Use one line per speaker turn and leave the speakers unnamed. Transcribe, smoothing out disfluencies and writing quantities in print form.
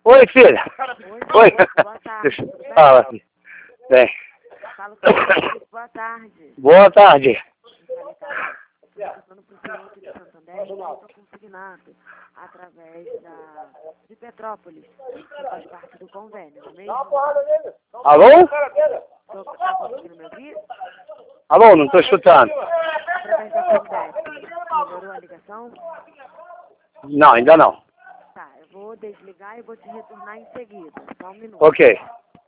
Oi, filha.
Oi,
Oi.
boa tarde.
Deixa-
Tudo bem?
Fala, filha. Bem.
Falo com você. Boa tarde.
Boa tarde.
Estou passando por cliente de Santander, estou consignado através de Petrópolis, que faz parte do convênio, não é mesmo?
Alô?
Está conseguindo me ouvir?
Alô, não estou escutando.
Através da Condep. Melhorou a ligação?
Não, ainda não.
Tá, eu vou desligar e vou te retornar em seguida. Só um minuto.
Ok.